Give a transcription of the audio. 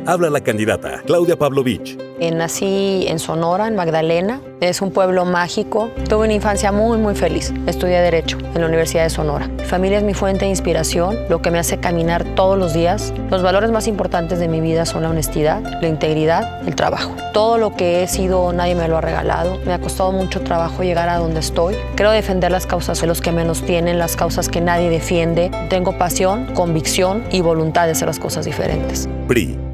Habla la candidata Claudia Pavlovich. Nací en Sonora, en Magdalena. Es un pueblo mágico. Tuve una infancia muy, muy feliz. Estudié Derecho en la Universidad de Sonora. Mi familia es mi fuente de inspiración, lo que me hace caminar todos los días. Los valores más importantes de mi vida son la honestidad, la integridad, el trabajo. Todo lo que he sido, nadie me lo ha regalado. Me ha costado mucho trabajo llegar a donde estoy. Creo defender las causas de los que menos tienen, las causas que nadie defiende. Tengo pasión, convicción y voluntad de hacer las cosas diferentes. PRI.